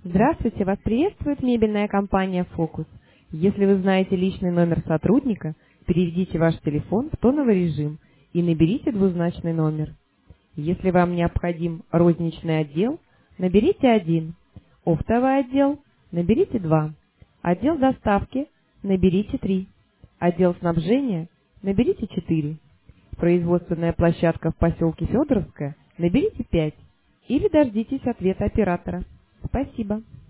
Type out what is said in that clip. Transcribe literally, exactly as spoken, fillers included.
Здравствуйте, вас приветствует мебельная компания «Фокус». Если вы знаете личный номер сотрудника, переведите ваш телефон в тоновый режим и наберите двузначный номер. Если вам необходим розничный отдел, наберите один, оптовый отдел, наберите два, отдел доставки, наберите три, отдел снабжения, наберите четыре, производственная площадка в поселке Федоровская, наберите пять или дождитесь ответа оператора. Спасибо.